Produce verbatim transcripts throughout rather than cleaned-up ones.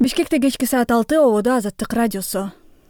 Бишкекте кечки саат алты ободо Азаттык радиосу.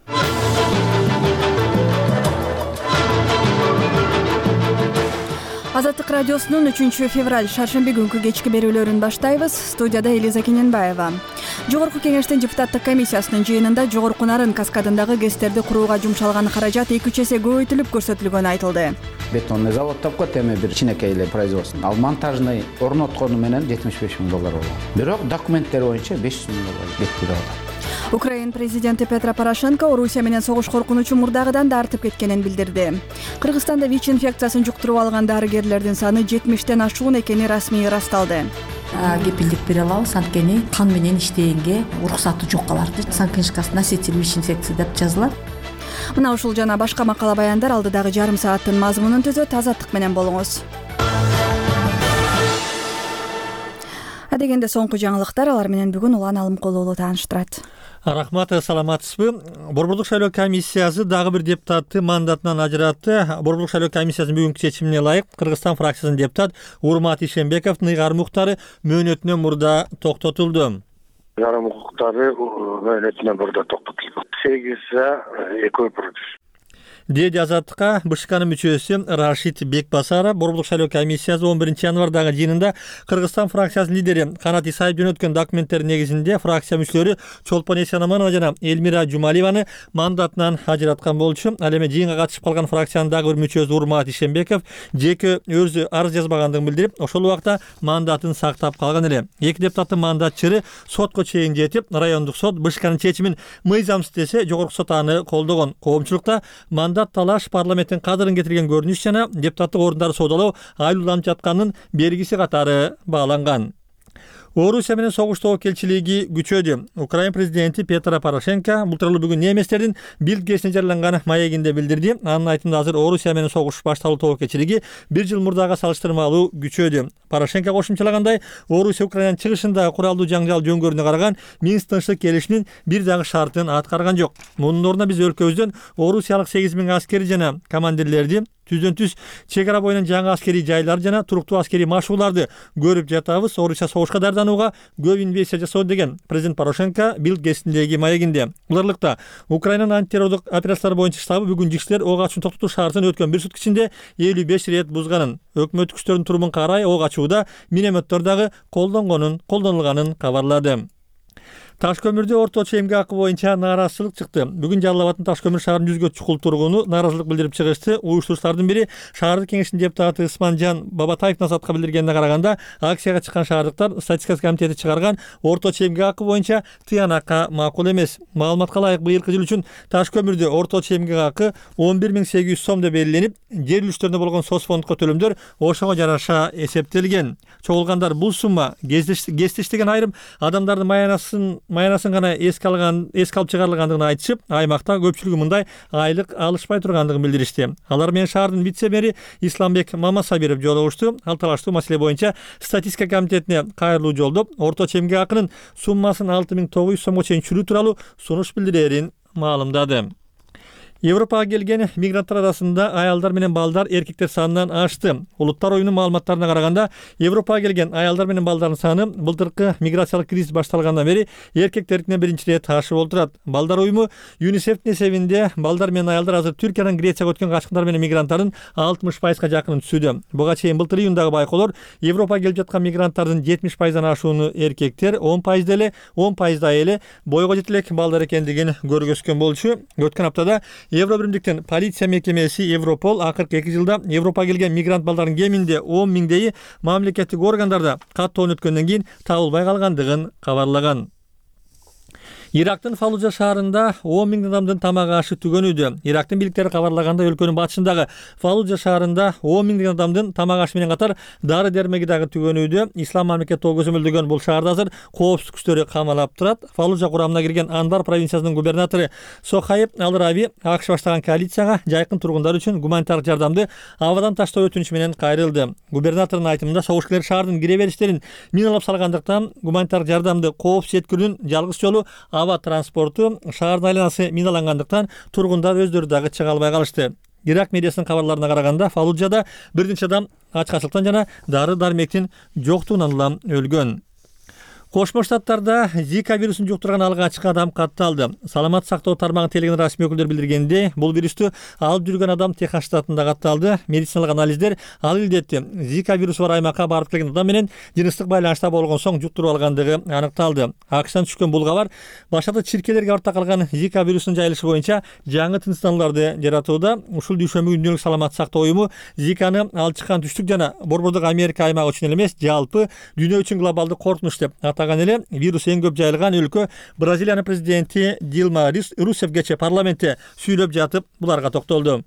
Азаттык радиосунун үчүнчү февраль шаршемби күнкү кечки берүүлөрүн баштайбыз. Студияда Элиза Кененбаева. Жогорку кеңештин депутаттык комиссиясынын жыйынында Жогорку Нарын каскадындагы ГЭСтерди курууга жумшалган каражат эки үч эсе көбөйтүлүп көрсөтүлгөнү айтылды. Бетонный завод тапкат, эми бир кичинекей эле производство. Ал монтажный орноткону менен жетимиш беш миң доллар болгон. Бирок документтер боюнча беш жүз миң доллар кетти деп атат. Украин президенти Петро Порошенко Орусия менен согуш коркунучу мурдагыдан да артып кеткенин билдирди. Кыргызстанда ВИЧ инфекциясын жуктуруп алган дарыгерлердин саны жетимиштен ашуун экени расмий ырасталды. Кепилдик бере алабыз, анткени кан менен иштегенге уруксаты жок каларды. Санкнижкасы носитель ВИЧ инфекции деп жазылат. Мына ушул жана башка макала баяндар алдыдагы жарым сааттын мазмунун түзөт. Азаттык менен болуңуз. Адегенде соңку жаңылыктар, алар менен бүгүн Улан Алымкулуулу тааныштырат. Рахмат, саламатсызбы? Борборлук шайлоо комиссиясы дагы бир депутатты мандатынан ажыратты. Борборлук шайлоо комиссиясынын бүгүнкү чечимине ылайык Кыргызстан фракциясынын депутат Урмат Ишембековдун ыйгарым укуктары мөөнөтүнөн мурда токтотулду. Ыйгарым укуктары мөөнөтүнөн мурда токтотулду. сегиз за экөө против. Деди Азаттыкка БШКнын мүчөсү Рашид Бекбасаров Борборлук шайлоо комиссиясы он биринчи январдагы жыйынында Кыргызстан фракциясынын лидери Канат Исаев жөнөткөн документтер негизинде фракция мүчөлөрү Чолпон Эсенаманова жана Элмира Жумалиеваны мандатынан ажыраткан болчу. Ал эми жыйынга катышып калган фракциянын дагы бир мүчөсү Урмат Ишембеков жеке өзү арыз жазбагандыгын билдирип, ошол убакта мандатын сактап калган эле. Эки депутаттын мандат чыры сотко чейин жетип, райондук сот БШКнын чечимин мыйзамсыз десе, жогорку сот аны колдогон. Коомчулукта мандат талаш парламенттин кадырын кетирген көрүнүш жана депутаттык орундарды соодалоо айлууланып жатканын белгиси катары бааланган. Орусия менен согуш тобокелчилиги күчөдү. Украин президенти Петро Порошенко бул тууралуу бүгүн немистердин Билд гезитине жарыяланган маегинде билдирди. Анын айтымында азыр Орусия менен согуш башталуу тобокелчилиги бир жыл мурдага салыштырмалуу күчөдү. Порошенко кошумчалагандай, Орусия Украинанын чыгышындагы куралдуу жаңжал жөнгөрүнө караган Минск тынчтык келишиминин бир дагы шартын аткарган жок. Мунун ордуна биз өлкөбүздөн Орусиялык сегиз миң аскери жана командирлерди, түздөн түз чек ара боюнан жаңы аскерий жайлар жана туруктуу аскерий машыгууларды көрүп жатабыз. Орусия согушка даярданууга көп инвестиция жасоо деген президент Порошенко Билд гезитиндеги маегинде. Буларлыкта Украинанын антитеррорлук операциялары боюнча штабы бүгүн жигчилер ок ачууну токтотуу шартын өткөн бир сутка ичинде элүү беш рет бузганын, өкмөттүк күчтөрдүн турумун карай ок ачууда минометтор дагы колдонгонун, колдонулганын кабарлады. Таш көмүрдө орто чейимге акы боюнча нааразычылык чыкты. Бүгүн Жалал Абадтын Таш көмүр шаарынын жүзгө чукул тургуну нааразычылык билдирип чыгышты. Уюштуруучулардын бири шаардык кеңештин депутаты Ысманжан Бабатаевдин азаттыкка билдиргенине караганда, акцияга чыккан шаардыктар статистика комитети чыгарган орто чейимге акы боюнча тыянакка макул эмес. Маалыматка ылайык быйылкы жыл үчүн Таш көмүрдө орто чейимге акы он бир миң сегиз жүз сом деп белгиленип, жер үлүштөрүнө болгон соцфондко төлөмдөр ошого жараша эсептелген. Чогулгандар бул сумма кездештеген айрым адамдардын маянасын маянасын гана эске алган, эске алып чыгарылгандыгын айтышып, аймакта көпчүлүгү мындай айлык алышпай тургандыгын билдиришти. Алар менен шаардын вице-мэри Исламбек Мамасабиров жолугушту. Ал талаштуу маселе боюнча статистика комитетине кайрылуу жолдоп, орто чейимге акынын суммасын алты миң тогуз жүз сомго чейин чүрүү тууралуу сунуш билдирерин маалымдады. Европага келген мигранттар арасында аялдар менен балдар эркектер санынан ашты. Улуттар оюнунун маалыматтарына караганда, Европага келген аялдар менен балдардын саны былтыркы миграциялык кризис башталгандан бери эркектердикинен биринчи рет ашып олтурат. Балдар уюму ЮНИСЕФтин эсебинде балдар менен аялдар азыр Түркиянын Грецияга өткөн качкындар менен мигранттардын алтымыш пайызга жакынын түзүүдө. Буга чейин былтыр июндагы байкоолор Европага келип жаткан мигранттардын жетимиш пайыздан ашууну эркектер, он пайыз деле, он пайыз эле бойго жете элек балдар экендигин көргөзгөн болчу. Өткөн аптада Евро биримдиктин полиция мекемеси Европол акыркы эки жылда Европага келген мигрант балдардын кеминде он миңдейи мамлекеттик органдарда каттоон өткөндөн кийин табылбай калгандыгын кабарлаган. Ирактын Фалужа шаарында он миң адамдын тамак ашы түгөнүүдө. Ирактын бийликтери кабарлаганда, өлкөнүн батышындагы Фалужа шаарында он миң адамдын тамак ашы менен катар дары дармеги дагы түгөнүүдө. Ислам мамлекети көзөмөлдөгөн бул шаарда азыр коопсуздук күчтөрү камалап турат. Фалужа курамына кирген Анбар провинциясынын губернатору Сохайб Ал-Рави АКШ баштаган коалицияга жайкын тургундар үчүн гуманитардык жардамды абадан таштоо өтүнүчү менен кайрылды. Губернатордун айтымында, согушкерлер шаардын кире бериштерин миналап салгандыктан гуманитардык жардамды коопсуз жеткирүүнүн жалгыз жолу аба транспорту, шаардын айланасы миналангандыктан тургундар өздөрү дагы чыга албай калышты. Ирак медиасынын кабарларына караганда, Фалужада бир нече адам ачкачылыктан жана дары дармектин жоктугунан улам өлгөн. Кошмо Штаттарда Зика вирусун жуктурган алгачкы адам катталды. Саламат сактоо тармагын тейлеген расмий өкүлдөр билдиргендей, бул вирусту алып жүргөн адам Техас штатында катталды. Медициналык анализдер ал илдетти. Зика вирусу бар аймакка барып келген адам менен жыныстык байланышта болгон соң жуктуруп алгандыгы аныкталды. АКШтан түшкөн бул кабар башкы чиркелерге артта калган Зика вирусунун жайылышы боюнча жаңы тынчтануларды жаратууда. Ушул дүйшөмбү күндүлүк саламат сактоо уюму Зиканы алып чыккан түштүк жана борбордук Америка аймагы үчүн эле эмес, жалпы дүйнө үчүн глобалдык коркунуч деп атаган эле. Вирус эң көп жайылган өлкө Бразилиянын президенти Дилма Русеф кече парламентте сүйлөп жатып буларга токтолду.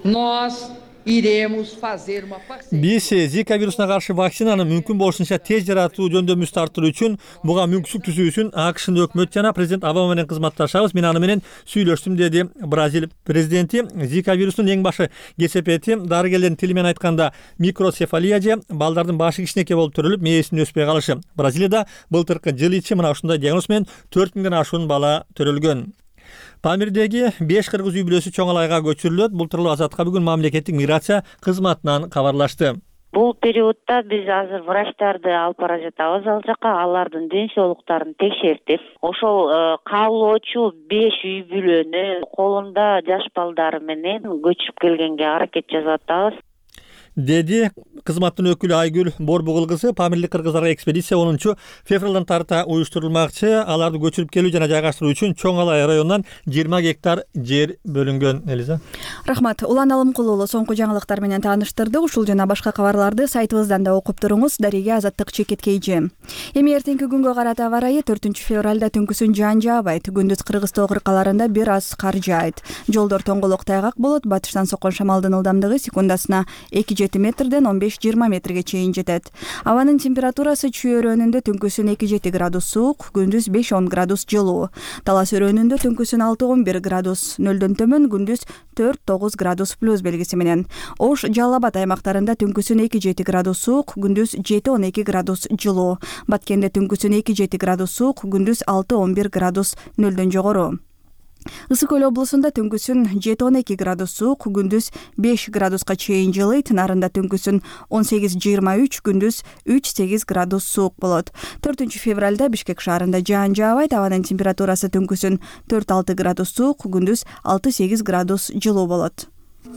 Биз Зика вирусуна каршы вакцинаны мүмкүн болушунча тез жаратуу жөндөмүбүздү арттыруу үчүн буга мүмкүнчүлүк түзүү үчүн АКШнын өкмөт жана президент Обама менен кызматташабыз. Мен аны менен сүйлөштүм, деди Бразил президенти. Зика вирусунун эң башы кесепети дарыгерлердин тили менен айтканда микроцефалия же балдардын башы кичинекей болуп төрөлүп, мээсинин өспөй калышы. Бразилияда былтыркы жыл ичи мына ушундай диагноз менен төрт миңден ашуун бала төрөлгөн. Памирдеги беш кыргыз үй бүлөсү чоң алайга көчүрүлөт. Бул тууралуу Азатка бүгүн мамлекеттик миграция кызматынан кабарлашты. Бул периодда биз азыр врачтарды алып бара жатабыз ал жака, алардын ден соолуктарын текшертип, ошол каалоочу беш үй бүлөнү колунда жаш балдары менен көчүп келгенге аракет жасап атабыз, деди кызматтын өкүлү Айгүл Борбугул кызы. Памирлик кыргыздарга экспедиция онунчу февралдан тарта уюштурулмакчы. Аларды көчүрүп келүү жана жайгаштыруу үчүн Чоң Алай районунан жыйырма гектар жер бөлүнгөн. Элиза. Рахмат. Улан Алымкулуулу соңку жаңылыктар менен тааныштырды. Ушул жана башка кабарларды сайтыбыздан да окуп туруңуз. Дариге Азаттык Чекеткейжи. Эми эртеңки күнгө карата аба ырайы төртүнчү февралда түнкүсүн жаан жаабайт. Күндүз Кыргыз тоо кыркаларында бир аз кар жаайт. Жолдор тоңголок тайгак болот. Батыштан соккон шамалдын ылдамдыгы секундасына эки жети метрден он беш жыйырма метрге чейин жетет. Абанын температурасы Чүй өрөөнүндө түнкүсүн эки жети градус суук, күндүз беш он градус жылуу. Талас өрөөнүндө түнкүсүн алты он бир градус нөлдөн төмөн, күндүз төрт тогуз градус плюс белгиси менен. Ош, Жалал Абад аймактарында түнкүсүн эки жети градус суук, күндүз жети он эки градус жылуу. Баткенде түнкүсүн эки жети градус суук, күндүз алты он бир градус нөлдөн жогору. Ысык көл облусунда түнкүсүн жети он эки градус суук, күндүз беш градуска чейин жылыйт. Нарында түнкүсүн он сегиз жыйырма үч, күндүз үч сегиз градус суук болот. төртүнчү февралда Бишкек шаарында жаан жаабайт. Абанын температурасы түнкүсүн төрт алты градус суук, күндүз алты сегиз градус жылуу болот.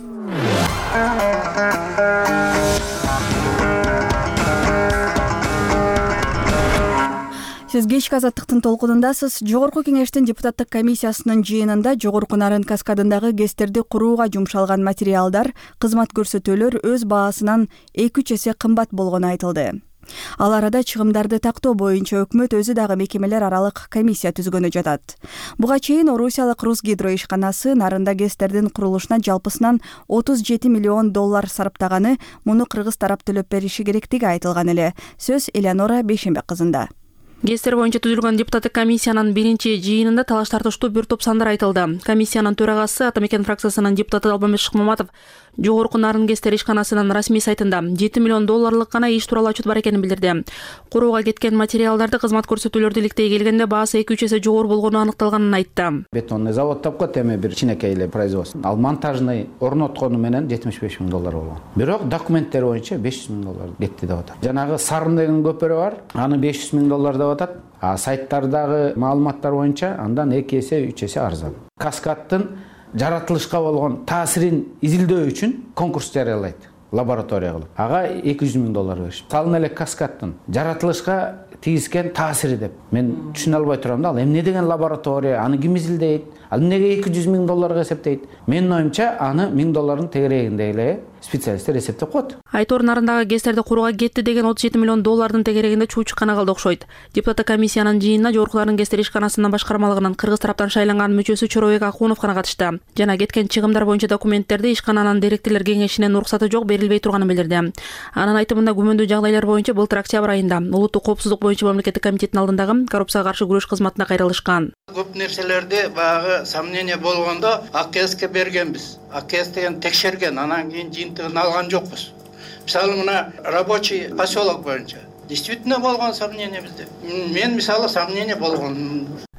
Сиз кечки Азаттыктын толкунундасыз. Жогорку кеңештин депутаттык комиссиясынын жыйынында Жогорку Нарын каскадындагы гэстерди курууга жумшалган материалдар, кызмат көрсөтүүлөр өз баасынан эки үч эсе кымбат болгону айтылды. Ал арада чыгымдарды тактоо боюнча өкмөт өзү дагы мекемелер аралык комиссия түзгөнү жатат. Буга чейин Орусиялык Русгидро ишканасы Нарында гэстердин курулушуна жалпысынан отуз жети миллион доллар сарптаганы, муну кыргыз тарап төлөп бериши керектиги айтылган эле. Сөз Элеонора Бейшембек кызында. Гэстер боюнча түзүлгөн депутаттык комиссиянын биринчи жыйынында талаш тартыштуу бир топ сандар айтылды. Комиссиянын төрагасы Атамекен фракциясынын депутаты Албамбет Шыкмаматов Жогорку Нарын гэстер ишканасынын расмий сайтында жети миллион долларлык гана иш тууралуу отчет бар экенин билдирди. Курууга кеткен материалдарды, кызмат көрсөтүүлөрдү иликтей келгенде баасы эки үч эсе жогору болгону аныкталганын айтты. Бетонный завод тапкат, эми бир кичинекей эле производство. Ал монтажный орноткону менен жетимиш беш миң доллар болгон. Бирок документтер боюнча беш жүз миң доллар кетти деп атат. Жанагы Сарын деген көпөрө бар, аны беш жүз миң доллар деп атат. А сайттардагы маалыматтар боюнча андан эки эсе үч эсе арзан. Каскадтын жаратылышка болгон таасирин изилдөө үчүн конкурс жарыялайт лаборатория кылып. Ага эки жүз миң доллар беришти. Салын эле Каскадтын жаратылышка тийгизген таасири деп. Мен түшүнө албай турам да, ал эмне деген лаборатория, аны ким изилдейт? Ал эмнеге эки жүз миң долларга эсептейт? Менин оюмча аны миң доллардын тегерегинде эле специалисттер эсептеп коет. Айтор Нарындагы гэстерди курууга кетти деген отуз жети миллион доллардын тегерегинде чуу чыкканы калды окшойт. Депутаттык комиссиянын жыйынына Жогорку Нарын гэстер ишканасынын башкармалыгынын кыргыз тараптан шайланган мүчөсү Чоробек Акунов гана катышты. Жана кеткен чыгымдар боюнча документтерди ишкананын директорлор кеңешинин уруксаты жок берилбей турганын билдирди. Анын айтымында күмөндүү жагдайлар боюнча былтыр октябрь айында улуттук коопсуздук боюнча мамлекеттик комитеттин алдындагы коррупцияга каршы күрөш кызматына кайрылышкан. Көп нерселерди багы сомнение болгондо АКСке бергенбиз. АКС деген текшерген, анан кийин жыйынтыгын алган жокпуз. Мисалы мына рабочий поселок боюнча действительно болгон сомнение бизде. Мен мисалы сомнение болгон.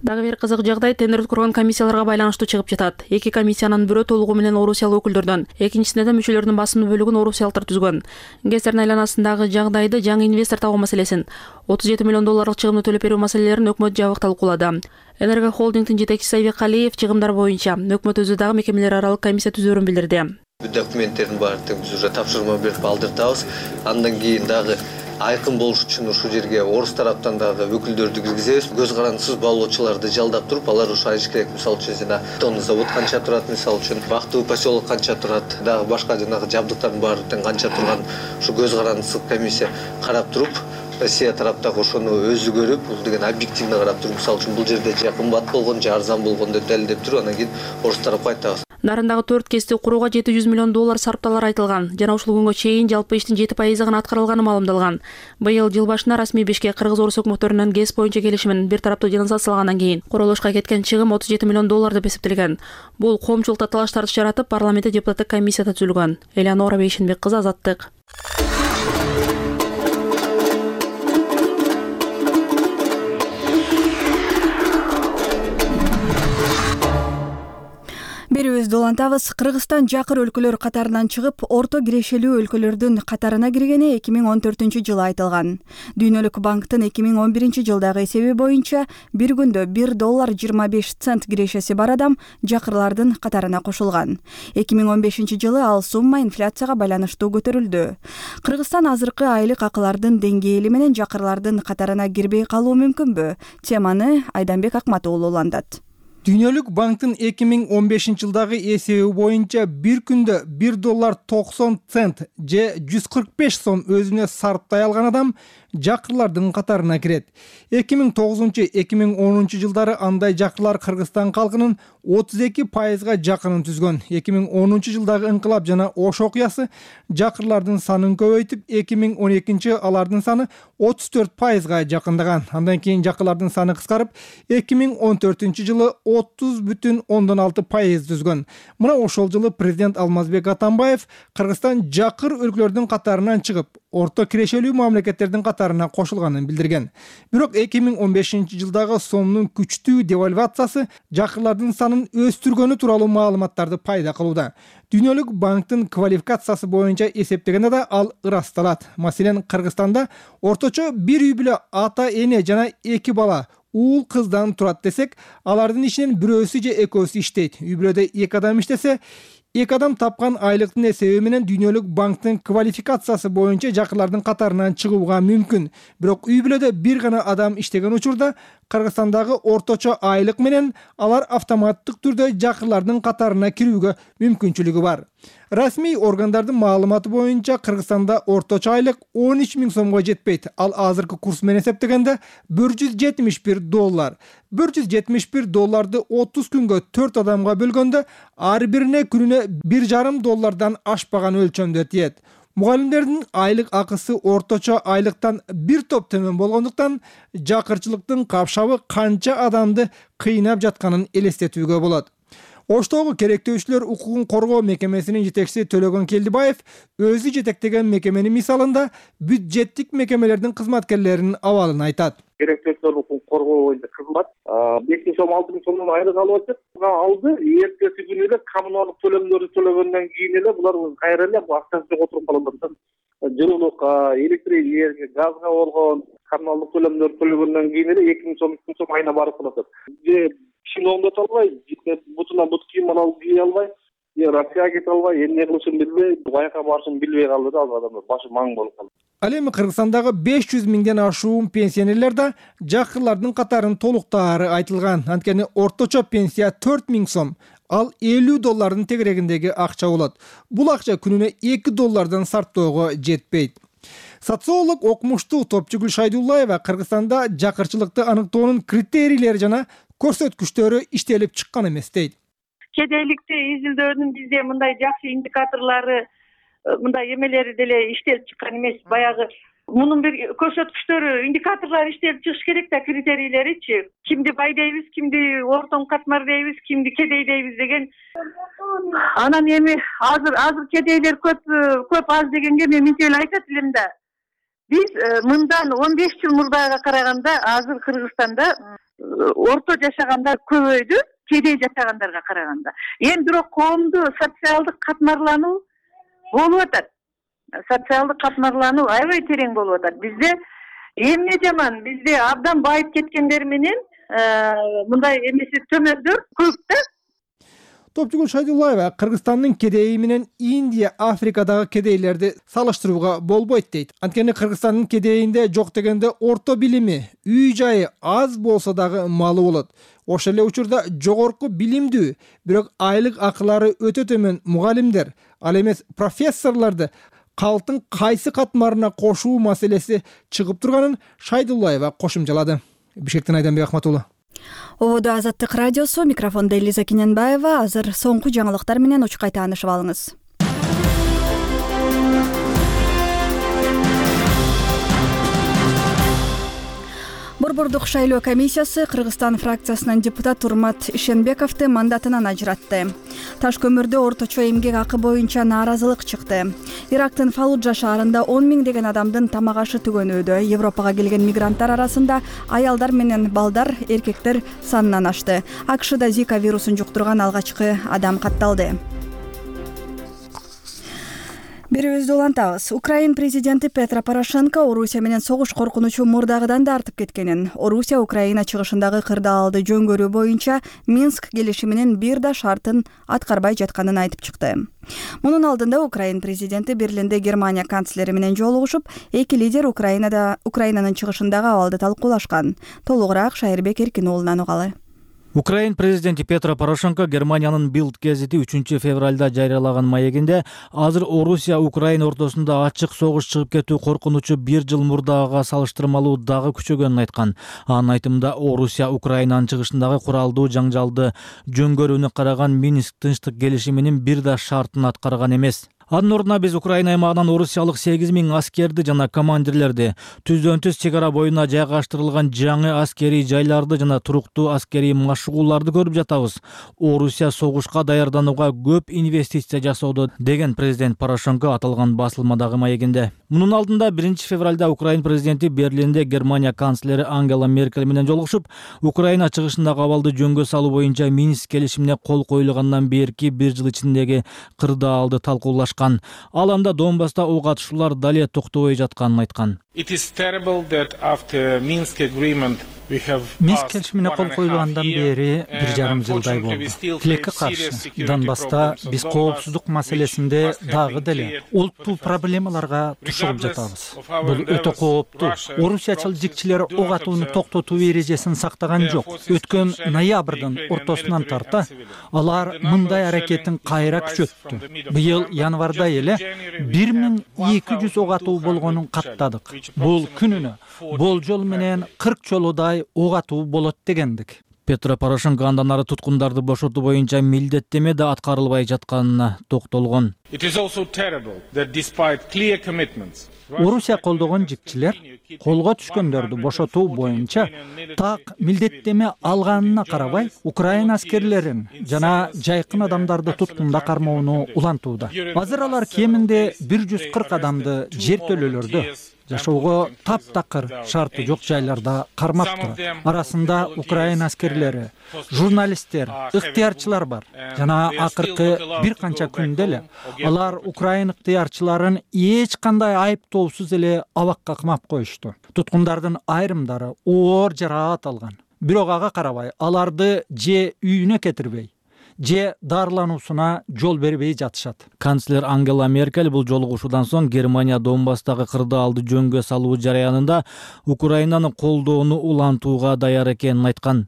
Дагы бир кызык жагдай тендер өткөргөн комиссияларга байланыштуу чыгып жатат. Эки комиссиянын бирөө толугу менен орусиялык өкүлдөрдөн, экинчисинде да мүчөлөрдүн басымдуу бөлүгүн орусиялыктар түзгөн. ГЭСтердин айланасындагы жагдайды жаңы инвестор табуу маселесин, отуз жети миллион долларлык чыгымды төлөп берүү маселелерин өкмөт жабык талкуулады. Энерго холдингдин жетекчиси Айбек Алиев чыгымдар боюнча өкмөт өзү дагы мекемелер аралык комиссия түзөөрүн билдирди. Документтердин баардыгын биз уже тапшырма берип алдыртабыз. Андан кийин дагы айкын болуш үчүн ушул жерге орус тараптан дагы өкүлдөрдү киргизебиз. Көз карандысыз баалоочуларды жалдап туруп, алар ушу айыш керек. Мисалы үчүн жана тонны завод канча турат, мисалы үчүн Бактуу поселок канча турат, дагы башка жанагы жабдыктардын баардыгын канча турган ушу көз карандысыз комиссия карап туруп, Россия тараптагы ошону өзү көрүп, бул деген объективно карап туруп, мисалы үчүн бул жерде же кымбат болгон, же арзан болгон деп далилдеп туруп, анан кийин орус тарапка айтабыз. Нарындагы төрт кести курууга жети жүз миллион доллар сарпталары айтылган. Жана ушул күнгө чейин жалпы иштин жети пайызы гана аткарылганы маалымдалган. Быйыл жыл башында расмий Бишкек кыргыз орус өкмөттөрүнүн ГЭС боюнча келишимин бир тараптуу денонсациялагандан кийин курулушка кеткен чыгым отуз жети миллион доллар деп эсептелген. Бул коомчулукта талаштарды жаратып, парламентте депутаттык комиссия түзүлгөн. Элеонора Бейшенбек кызы, Азаттык. Берүүбүздү улантабыз. Кыргызстан жакыр өлкөлөр катарынан чыгып, орто кирешелүү өлкөлөрдүн катарына киргени эки миң он төртүнчү жылы айтылган. Дүйнөлүк банктын эки миң он биринчи жылдагы эсеби боюнча бир күндө бир доллар жыйырма беш цент кирешеси бар адам жакырлардын катарына кошулган. эки миң он бешинчи жылы ал сумма инфляцияга байланыштуу көтөрүлдү. Кыргызстан азыркы айлык акылардын деңгээли менен жакырлардын катарына кирбей калуу мүмкүнбү? Теманы Айданбек Акматуулу улантат. Дүйнөлүк банктын эки миң он бешинчи жылдагы эсеби боюнча бир күндө бир доллар токсон цент же жүз кырк беш сом өзүнө сарптай алган адам жакырлардын катарына кирет. эки миң тогузунчу — эки миң онунчу жылдары андай жакырлар Кыргызстан калкынын отуз эки пайызга жакынын түзгөн. эки миң онунчу жылдагы инкылап жана Ош окуясы жакырлардын санын көбөйтүп, эки миң он экинчи алардын саны отуз төрт пайызга жакындаган. Андан кийин жакырлардын саны кыскарып, эки миң он төртүнчү жылы отуз бүтүн ондон алты пайыз түзгөн. Мына ошол жылы президент Алмазбек Атамбаев Кыргызстан жакыр өлкөлөрдүн катарынан чыгып, орто кирешелүү мамлекеттердин катарына кошулганын билдирген. Бирок эки миң он бешинчи жылдагы сомдун күчтүү девальвациясы жакырлардын санын өстүргөнү тууралуу маалыматтарды пайда кылууда. Дүйнөлүк банктын квалификациясы боюнча эсептегенде да ал ырасталат. Маселен, Кыргызстанда орточо бир үй бүлө ата, эне жана эки бала уул кыздан турат десек, алардын ичинен бирөөсү же экөөсү иштейт. Үй бүлөдө эки адам иштесе, эки адам тапкан айлыктын эсеби менен Дүйнөлүк банктын квалификациясы боюнча жакырлардын катарынан чыгууга мүмкүн. Бирок үй бүлөдө бир гана адам иштеген учурда Кыргызстандагы орточо айлык менен алар автоматтык түрдө жакырлардын катарына кирүүгө мүмкүнчүлүгү бар. Расмий органдардын маалыматы боюнча Кыргызстанда орточо айлык он үч миң сомго жетпейт. Ал азыркы курс менен эсептегенде бир жүз жетимиш бир доллар. бир жүз жетимиш бир долларды отуз күнгө төрт адамга бөлгөндө ар бирине күнүнө бир жарым доллардан ашпаган өлчөмдө тиет. Мугалимдердин айлык акысы орточо айлыктан бир топ төмөн болгондуктан жакырчылыктын капшабы канча адамды кыйнап жатканын элестетүүгө болот. Оштогу керектөөчүлөр укугун коргоо мекемесинин жетекчиси Төлөгөн Келдибаев өзү жетектеген мекеменин мисалында бюджеттик мекемелердин кызматкерлеринин абалын айтат. Керектөөчүлөр укугун коргоо боюнча кызмат беш миң сом, алты миң сомдон айлык алып атат. Алды эртеси күнү эле коммуналдык төлөмдөрдү төлөгөндөн кийин эле булар кайра эле акчасы отуруп калат. Жылуулукка, электр энергия, газга болгон коммуналдык төлөмдөрдү төлөгөндөн кийин эле эки миң сом, үч миң сом айына барып калат. Кишини оңдоп албай, бутуна бут кийим алып кие албай, Россияга кете албай, эмне кылышын билбей, Дубайга барышын билбей калды да, ал адамдар башы маң болуп калды. Ал эми Кыргызстандагы беш жүз миңден ашуун пенсионерлер да жакырлардын катарын толуктаары айтылган. Анткени орточо пенсия төрт миң сом, ал элүү доллардын тегерегиндеги акча болот. Бул акча күнүнө эки доллардан сарптоого жетпейт. Социолог окумуштуу Топчугүл Шайдуллаева Кыргызстанда жакырчылыкты аныктоонун критерийлери жана көрсөткүчтөрү иштелип чыккан эмес дейт. Кедейликти изилдөөнүн бизде мындай жакшы индикаторлору, мындай эмелери деле иштелип чыккан эмес. Баягы мунун бир көрсөткүчтөрү, индикаторлору иштелип чыгыш керек да, критерийлеричи. Кимди бай дейбиз, кимди ортон катмар дейбиз, кимди кедей дейбиз деген. Анан эми азыр азыр кедейлер көп көп аз дегенге мен мынча эле айтат элем да. Биз мындан он беш жыл мурдага караганда азыр Кыргызстанда орто жашагандар көбөйдү кедей жашагандарга караганда. Эми бирок коомдо социалдык катмарлануу болуп атат. Социалдык катмарлануу аябай терең болуп атат. Бизде эмне жаман, бизде абдан байып кеткендер менен мындай эмеси төмөндөр көп да. Топчугул Шайдуллаева Кыргызстандын кедейи менен Индия, Африкадагы кедейлерди салыштырууга болбойт дейт. Анткени Кыргызстандын кедейинде жок дегенде орто билими, үй жайы аз болсо дагы малы болот. Ошол эле учурда жогорку билимдүү, бирок айлык акылары өтө төмөн мугалимдер, ал эмес профессорлорду калктын кайсы катмарына кошуу маселеси чыгып турганын Шайдуллаева кошумчалады. Бишкектен Айданбек Ахматулла. Ободо Азаттык радиосу, микрофондо Элиза Кененбаева. Азыр соңку жаңылыктар менен учкай таанышып алыңыз. Борбордук шайлоо комиссиясы Кыргызстан фракциясынын депутаты Урмат Ишенбековду мандатынан ажыратты. Таш көмүрдө орточо эмгек акы боюнча нааразылык чыкты. Ирактын Фаллуджа шаарында он миңдеген адамдын тамак ашы түгөнүүдө. Европага келген мигранттар арасында аялдар менен балдар, эркектер санынан ашты. АКШда Зика вирусун жуктурган алгачкы адам катталды. Берүүбүздү улантабыз. Украин президенти Петро Порошенко Орусия менен согуш коркунучу мурдагыдан да артып кеткенин, Орусия Украина чыгышындагы кырдаалды жөн көрүү боюнча Минск келишиминин бир да шартын аткарбай жатканын айтып чыкты. Мунун алдында Украин президенти Берлинде Германия канцлери менен жолугушуп, эки лидер Украинада Украинанын чыгышындагы абалды талкуулашкан. Толугураак Шайырбек Эркин уулунан угалы. Украин президенти Петро Порошенко Германиянын Билд гезити үчүнчү февралда жарыялаган маегинде азыр Орусия Украина ортосунда ачык согуш чыгып кетүү коркунучу бир жыл мурдагыга салыштырмалуу дагы күчөгөнүн айткан. Анын айтымында Орусия Украинанын чыгышындагы куралдуу жаңжалды жөн көрүүнү караган Минск тынчтык келишиминин бир да шартын аткарган эмес. Анын ордуна биз Украина аймагынан орусиялык сегиз миң аскерди жана командирлерди, түздөн түз чек ара боюна жайгаштырылган жаңы аскерий жайларды жана туруктуу аскерий машыгууларды көрүп жатабыз. Орусия согушка даярданууга көп инвестиция жасоодо, деген президент Порошенко аталган басылмадагы маегинде. Мунун алдында биринчи февралда Украин президенти Берлинде Германия канцлери Ангела Меркель менен жолугушуп, Украина чыгышындагы абалды жөнгө салуу боюнча Минск келишимине кол коюлгандан берки бир жыл ичиндеги кырдаалды талкуулашкан. Ал анда Донбасста ок атышуулар дале токтобой жатканын айткан. Минск келишимине кол коюлгандан бери бир жарым жылдай болду. Тилекке каршы Донбасста биз коопсуздук маселесинде дагы деле улуттуу проблемаларга тушугуп жатабыз. Бул өтө кооптуу. Орусиячыл жикчилер ок атууну токтотуу эрежесин сактаган жок. Өткөн ноябрдын ортосунан тарта алар мындай аракетин кайра күчөттү. Быйыл январда эле бир миң эки жүз ок атуу болгонун каттадык. Бул күнүнө болжол менен кырк жолудай ок атуу болот дегендик. Петро Порошенко андан ары туткундарды бошотуу боюнча милдеттеме да аткарылбай жатканына токтолгон. Орусия колдогон жикчилер колго түшкөндөрдү бошотуу боюнча так милдеттеме алганына карабай, Украина аскерлерин жана жайкын адамдарды туткунда кармоону улантууда. Азыр алар кеминде бир жүз кырк адамды жертөлөлөрдө жашоого таптакыр шарты жок жайларда кармап турат. Арасында Украина аскерлери, журналисттер, ыктыярчылар бар. Жана акыркы бир канча күндө эле алар Украина ыктыярчыларын эч кандай айыптоосуз эле абакка камап коюшту. Туткундардын айрымдары оор жараат алган. Бирок ага карабай аларды же үйүнө кетирбей, же дарылануусуна жол бербей жатышат. Канцлер Ангела Меркель бул жолугушуудан соң Германия Донбасстагы кырдаалды жөнгө салуу жараянында Украинаны колдоону улантууга даяр экенин айткан.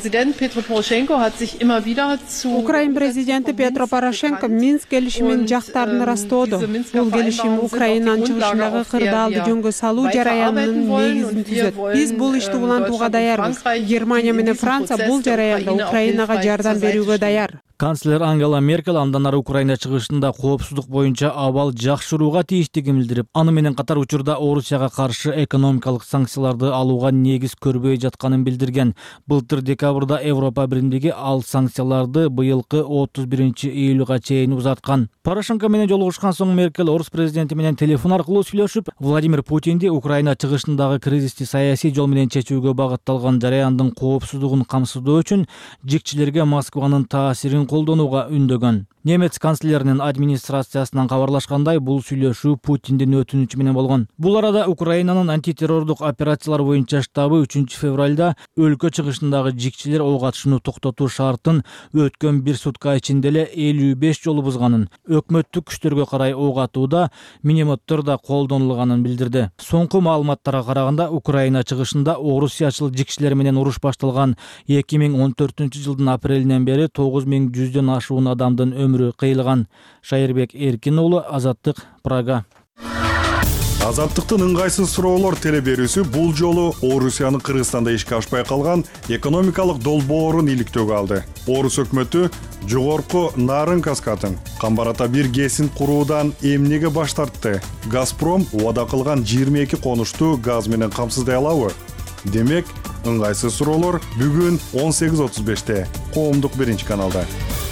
Украин президенти Петро Порошенко Минск келишимин жактарын ырастоодо. Бул келишим Украинанын чыгышындагы кырдаалды жөнгө салуу жараянынын негизин түзөт. Биз бул ишти улантууга даярбыз. Германия менен Франция бул жараянда Украинага жардам берүүгө даяр. Канцлер Ангела Меркель андан ары Украина чыгышында коопсуздук боюнча абал жакшырууга тийиштигин билдирип, аны менен катар учурда Орусияга каршы экономикалык санкцияларды алууга негиз көрбөй жатканын билдирген. Былтыр декабрда Европа биримдиги ал санкцияларды быйылкы отуз биринчи июлга чейин узарткан. Порошенко менен жолугушкан соң Меркель орус президенти менен телефон аркылуу сүйлөшүп, Владимир Путинди Украина чыгышындагы кризисти саясий жол менен чечүүгө багытталган жараяндын коопсуздугун камсыздоо үчүн жикчилерге Москванын таасирин колдонууга үндөгөн. Немец канцлеринин администрациясынан кабарлашкандай, бул сүйлөшүү Путиндин өтүнүчү менен болгон. Бул арада Украинанын антитеррордук операциялар боюнча штабы үчүнчү февралда өлкө чыгышындагы жикчилер ок атышууну токтотуу шартын өткөн бир сутка ичинде эле элүү беш жолу бузганын, өкмөттүк күчтөргө карай ок атууда минометтер да колдонулганын билдирди. Соңку маалыматтарга караганда, Украина чыгышында орусиячыл жикчилер менен уруш башталган эки миң он төртүнчү жылдын апрелинен бери тогуз миң жүздөн ашуун адамдын өмүрү кыйылган. Шайырбек Эркин уулу, Азаттык, Прага. Азаттыктын ыңгайсыз суроолор теле берүүсү бул жолу Орусиянын Кыргызстанда ишке ашпай калган экономикалык долбоорун иликтөөгө алды. Орус өкмөтү жогорку нарын каскадын Камбарата бир гэсин куруудан эмнеге баш тартты? Газпром убада кылган жыйырма эки конушту газ менен камсыздай алабы? Демек, ыңгайсыз суроолор бүгүн он сегиз отуз беште Коомдук биринчи каналда.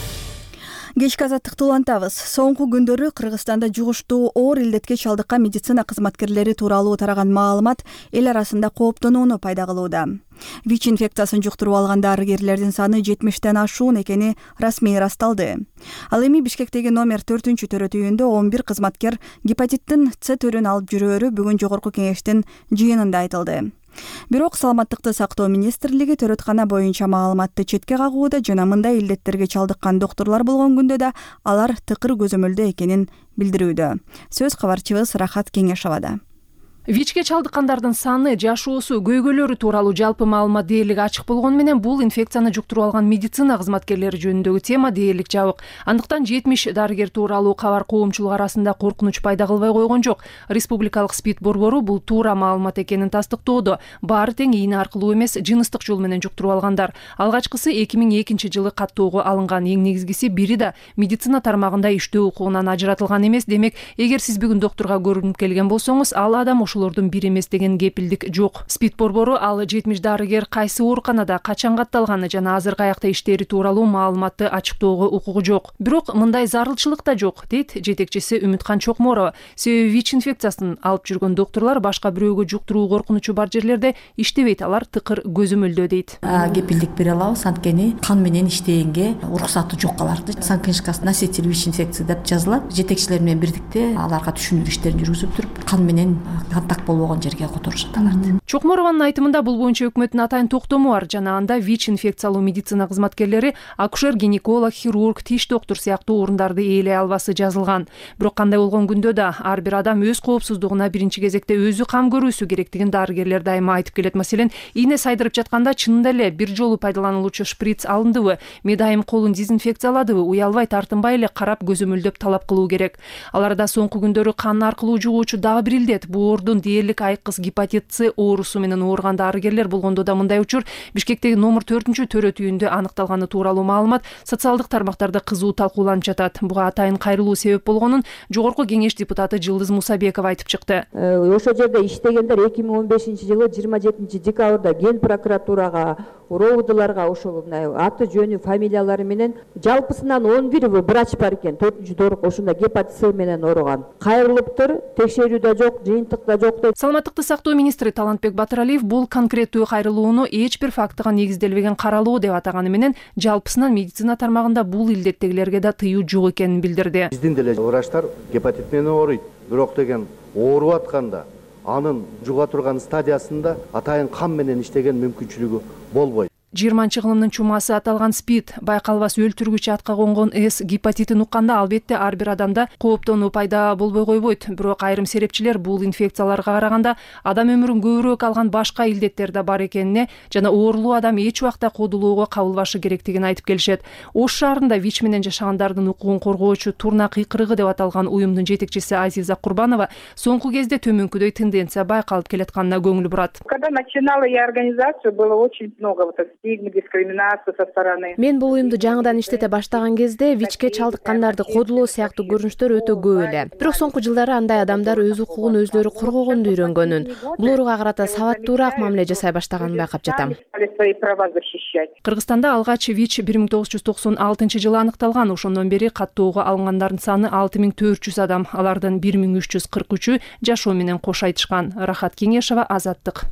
Кечки азаттыкты улантабыз. Соңку күндөрү Кыргызстанда жугуштуу оор илдетке чалдыккан медицина кызматкерлери тууралуу тараган маалымат эл арасында кооптонууну пайда кылууда. ВИЧ инфекциясын жуктуруп алган дарыгерлердин саны жетимиштен ашуун экени расмий ырасталды. Ал эми Бишкектеги номер төртүнчү төрөтүйүндө он бир кызматкер гепатиттин С түрүн алып жүрөөрү бүгүн жогорку кеңештин жыйынында айтылды. Бирок Саламаттыкты сактоо министрлиги төрөткана боюнча маалыматты четке кагууда жана мындай илдеттерге чалдыккан доктурлар болгон күндө да алар тыкыр көзөмөлдө экенин билдирүүдө. Сөз кабарчыбыз Рахат Кеңешовада. ВИЧке чалдыккандардын саны, жашоосу, көйгөйлөрү тууралуу жалпы маалымат дээрлик ачык болгону менен бул инфекцияны жуктуруп алган медицина кызматкерлери жөнүндөгү тема дээрлик жабык. Андыктан жетимиш дарыгер тууралуу кабар коомчулук арасында коркунуч пайда кылбай койгон жок. Республикалык СПИД борбору бул туура маалымат экенин тастыктоодо. Баары тең ийне аркылуу эмес, жыныстык жол менен жуктуруп алгандар. Алгачкысы эки миң экинчи жылы каттоого алынган, эң негизгиси бири да медицина тармагында иштөө укугунан ажыратылган эмес. Демек, эгер сиз бүгүн доктурга көрүнүп келген болсоңуз, ал адам ошолордун бири эмес деген кепилдик жок. СПИД борбору ал жетимиш дарыгер кайсы ооруканада качан катталганы жана азыр каякта иштери тууралуу маалыматты ачыктоого укугу жок. Бирок мындай зарылчылык да жок, дейт жетекчиси Үмүткан Чокморова. Себеби ВИЧ инфекциясын алып жүргөн доктурлар башка бирөөгө жуктуруу коркунучу бар жерлерде иштебейт, алар тыкыр көзөмөлдөө дейт. Кепилдик бере алабыз, анткени кан менен иштегенге уруксаты жок аларды. Санкнижкасы носитель ВИЧ инфекции деп жазылат. Жетекчилер менен бирдикте аларга түшүндүрүү иштерин жүргүзүп туруп, кан менен контакт болгон жерге которушат аларды. Чокморованын айтымында бул боюнча өкмөттүн атайын токтому бар жана анда ВИЧ инфекциялуу медицина кызматкерлери акушер, гинеколог, хирург, тиш доктор сыяктуу орундарды ээлей албасы жазылган. Бирок кандай болгон күндө да ар бир адам өз коопсуздугуна биринчи кезекте өзү кам көрүүсү керектигин дарыгерлер дайыма айтып келет. Маселен, ийне сайдырып жатканда чынында эле бир жолу пайдаланылуучу шприц алындыбы, медайым колун дезинфекцияладыбы, уялбай тартынбай эле карап көзөмөлдөп талап кылуу керек. Аларда соңку күндөрү кан аркылуу жугуучу дагы бир илдет, боордун дээрлик айкыз гепатит С оорусу менен ооруган дарыгерлер болгондо да мындай учур Бишкектеги номер төртүнчү төрөтүйүндө аныкталганы тууралуу маалымат социалдык тармактарда кызуу талкууланып жатат. Буга атайын кайрылуу себеп болгонун жогорку кеңеш депутаты Жылдыз Мусабекова айтып чыкты. Ошол жерде иштегендер эки миң он бешинчи жылы жыйырма жетинчи декабрда ген прокуратурага, ровдыларга ошол аты жөнү, фамилиялары менен жалпысынан он бир врач бар экен. төртүнчү дорок ошондо гепатит С менен ооруган. Кайрылыптыр, текшерүү да жок, жыйынтык да жок дейт. Саламаттыкты сактоо министри Талантбек Батыралиев бул конкреттүү кайрылууну эч бир фактыга негизделбеген каралуу деп атаганы менен жалпысынан медицина тармагында бул илдеттегилерге да тыюу жок экенин билдирди. Биздин деле врачтар гепатит менен ооруйт. Бирок деген ооруп атканда анын жуга турган стадиясында атайын кан менен иштеген мүмкүнчүлүгү болбойт. жыйырманчы кылымдын чумасы аталган СПИД, байкалбас өлтүргүч атка конгон С гепатитин укканда албетте ар бир адамда кооптонуу пайда болбой койбойт. Бирок айрым серепчилер бул инфекцияларга караганда адам өмүрүн көбүрөөк алган башка илдеттер да бар экенине жана оорулуу адам эч убакта кодулоого кабылбашы керектигин айтып келишет. Ош шаарында ВИЧ менен жашагандардын укугун коргоочу Турна кыйкырыгы деп аталган уюмдун жетекчиси Азиза Курбанова соңку кезде төмөнкүдөй тенденция байкалып келатканына көңүл бурат. Когда начинала я организацию, было очень много вот дискриминация со стороны. Мен бул уюмду жаңыдан иштете баштаган кезде ВИЧке чалдыккандарды кодулоо сыяктуу көрүнүштөр өтө көп эле. Бирок соңку жылдары андай адамдар өз укугун өзлөрү коргогонду үйрөнгөнүн, бул ооруга карата сабаттуураак мамиле жасай баштаганын байкап жатам. Кыргызстанда алгач ВИЧ бир миң тогуз жүз токсон алтынчы жылы аныкталган. Ошондон бери каттоого алынгандардын саны алты миң төрт жүз адам. Алардын бир миң үч жүз кырк үчү жашоо менен кош айтышкан. Рахат Кеңешова, Азаттык.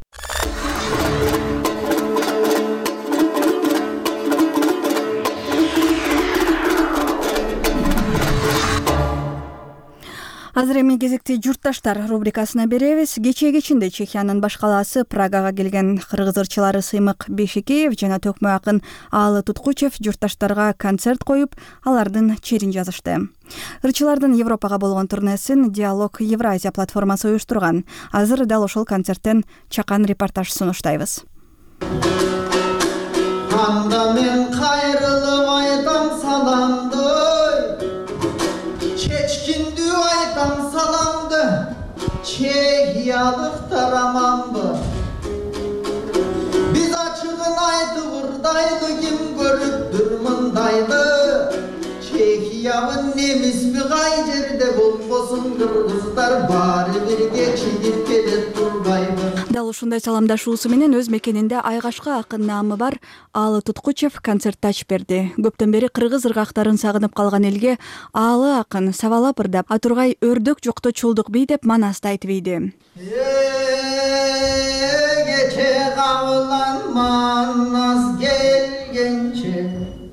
Азыр эми кезекти журтташтар рубрикасына беребиз. Кечээ кечинде Чехиянын баш калаасы Прагага келген кыргыз ырчылары Сыймык Бейшекеев жана Төкмө акын Аалы Туткучев журтташтарга концерт коюп, алардын черин жазышты. Ырчылардын Европага болгон турнесин Диалог Евразия платформасы уюштурган. Азыр дал ошол концерттен чакан репортаж сунуштайбыз. Анда мен кайрылып айтам саламды, чечкиндүү айтам саламды, чехиялыктар аманбы. Биз ачыгын айтып ырдайлы, ким көрүптүр мындайды. Чехиябы немисби кай жерде болбосун, кыргыздар баары бирге чегип келет турбайбы. Дал ушундай саламдашуусу менен өз мекенинде айгашка акын наамы бар Аалы Туткучев концертти ачып берди. Көптөн бери кыргыз ыргактарын сагынып калган элге Аалы акын сабалап ырдап, атургай өрдөк жокто чулдук бий деп манасты айтып ийди. Кече кабылан манас келгенче,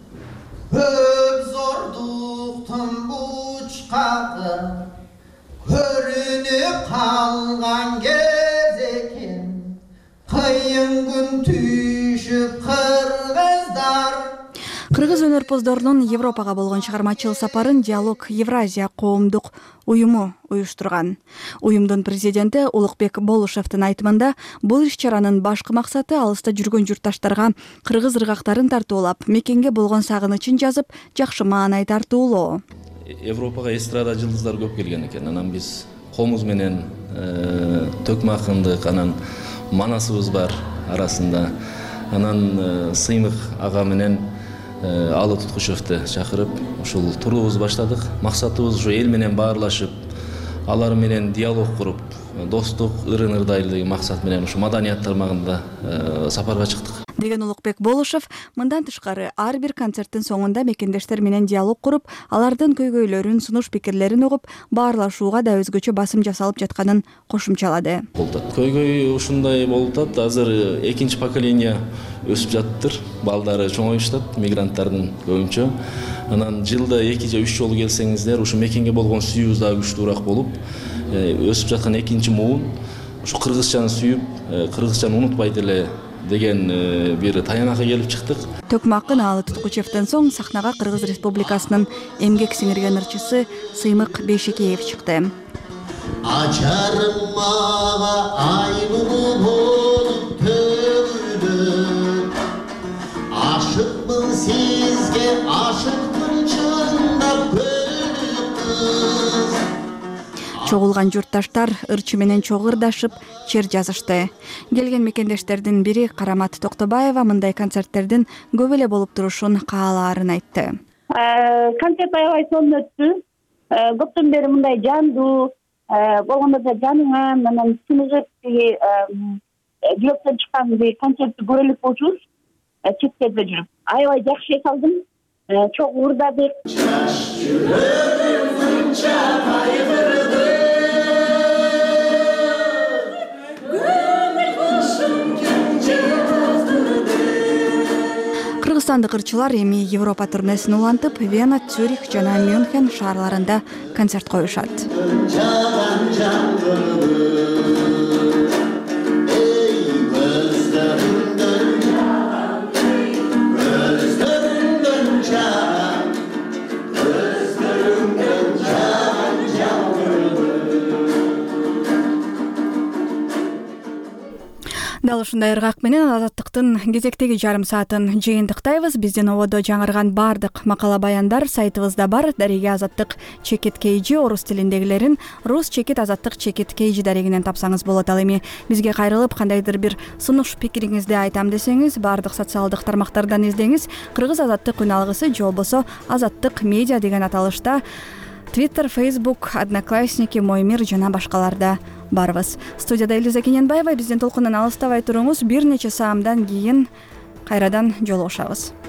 көп зордуктун бучкагы көрүнүп калган кез экен, кыйын күн түшүп кыргыздар. Кыргыз өнөрпоздорунун Европага болгон чыгармачыл сапарын Диалог Евразия коомдук уюму уюштурган. Уюмдун президенти Улукбек Болушевдин айтымында, бул иш-чаранын башкы максаты алыста жүргөн журтташтарга кыргыз ыргактарын тартуулап, мекенге болгон сагынычын жазып, жакшы маанай тартуулоо. Европага эстрада жылдыздар көп келген экен. Анан биз комуз менен Төкмө акындык, анан манасыбыз бар арасында. Анан Сыймык ага менен Аалы Туткучевди чакырып, ушул турубузду баштадык. Максатыбыз ушу эл менен баарлашып, алар менен диалог куруп, достук, ырын ырдайлы деген максат менен ушу маданият тармагында сапарга чыктык. Деген Улукбек Болушев, мындан тышкары ар бир концерттин соңунда мекендештер менен диалог куруп, алардын көйгөйлөрүн, сунуш пикирлерин угуп, баарлашууга да өзгөчө басым жасалып жатканын кошумчалады. Көйгөй ушундай болуп атат. Азыр экинчи поколение өсүп жатыптыр. Балдары чоңоюп жатат, мигранттардын көбүнчө. Анан жылда эки же үч жолу келсеңиздер, ушу мекенге болгон сүйүүбүз дагы күчтүүрөөк болуп, өсүп жаткан экинчи муун ушу кыргызчаны сүйүп, кыргызчаны унутпайт эле деген бир таянакка келип чыктык. Төкмө акын Аалы Туткучевден соң сахнага Кыргыз Республикасынын эмгек сиңирген ырчысы Сыймык Бейшекеев чыкты. Ачарым мага айлуу болуп төгүлүп, ашыкмын сизге, ашыкмын чындап көнүп кыз. Чогулган журтташтар ырчы менен чогуу ырдашып, чер жазышты. Келген мекендештердин бири Карамат Токтобаева мындай концерттердин көп эле болуп турушун каалаарын айтты. Концерт аябай сонун өттү. Көптөн бери мындай жандуу болгондо да жаныңа анан сыныгып жүрөктөн чыккан концертти көрө элек болчубуз. Четтерде жүрүп аябай жакшы эс алдым. Чогуу ырдадык. Кыргызстандык ырчылар эми Европа турнесин улантып, Вена, Цюрих жана Мюнхен шаарларында концерт коюшат. Дал ушундай ыргак менен Азаттыктын кезектеги жарым саатын жыйынтыктайбыз. Биздин ободо жаңырган баардык макала баяндар сайтыбызда бар. Дареги Азаттык чекит кейжи орус тилиндегилерин рус чекит Азаттык чекит кейжи дарегинен тапсаңыз болот. Ал эми бизге кайрылып кандайдыр бир сунуш пикириңизди айтам десеңиз, баардык социалдык тармактардан издеңиз. Кыргыз Азаттык үн алгысы же болбосо Азаттык медиа деген аталышта Twitter, Facebook, Одноклассники, Мой мир жана башкаларда барбыз. Студияда Элиза Кененбаева. Биздин толкундан алыстабай туруңуз. Бир нече саамдан кийин кайрадан жолугушабыз.